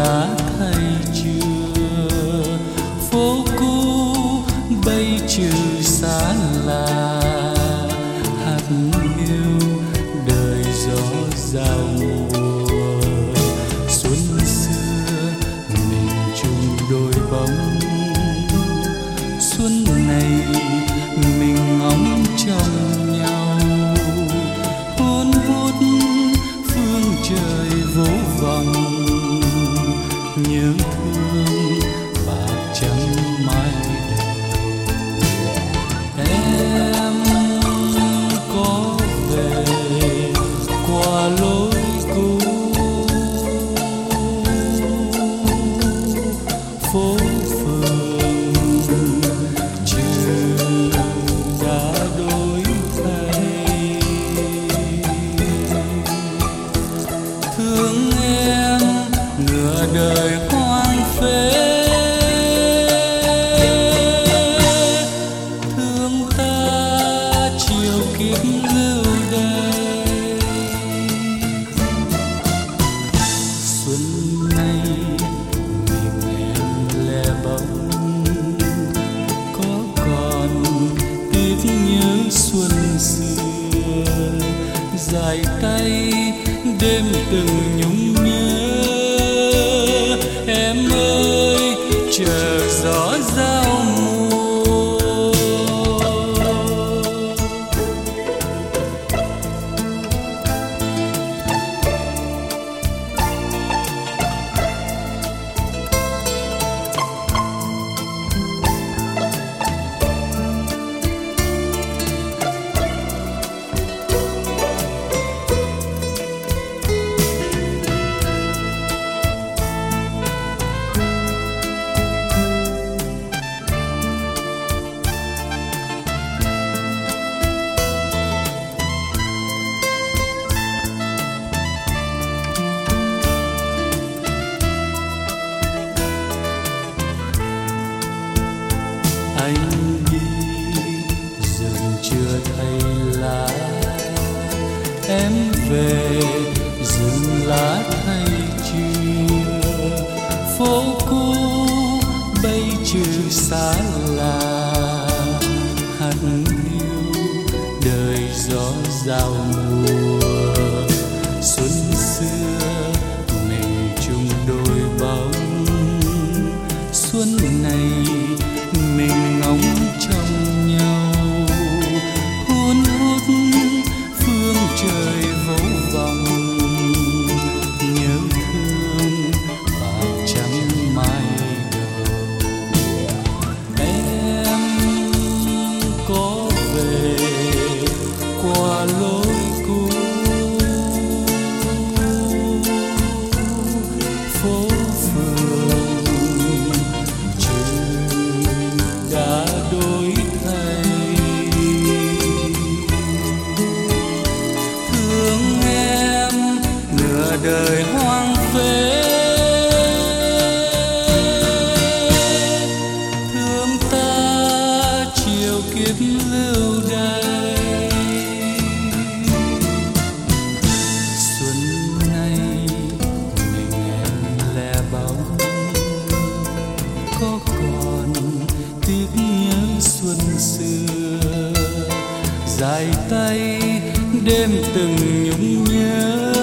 lá thay chưa, phố cũ bây trừ xa lạ, hạt hiu đời gió giao mùa. Xuân xưa mình chung đôi bóng, xuân này mình ngóng trông nhau, hôn hút phương trời vô vọng, nhớ thương bạc trắng mái đầu. Em có về qua lối cũ, phố phường trường đã đổi thay. Thương em nửa đời hoang phế, thương ta chiều kiếp lưu đày. Xuân nay mình em lẻ bóng, có còn tiếc nhớ xuân xưa, dài tay đêm từng nhung nhớ. Em ơi chờ gió giao mùa, anh đi rừng chưa thấy lá, em về rừng lá thay chưa, phố cũ bây trừ xa lạ, hạt hiu đời gió giao mùa. Xuân xưa mình chung đôi bóng, xuân này mình ngóng trông nhau, hôn hút phương trời vô vọng, nhớ thương bạc trắng mái đầu. Em có về qua lối cũ, phố phường trường đã đổi thay. Thương em nửa đời hoang phế, thương ta chiều kiếp lưu đày. Xuân nay mình em lẻ bóng, có còn tiếc nhớ xuân xưa, dài tay đêm từng nhung nhớ.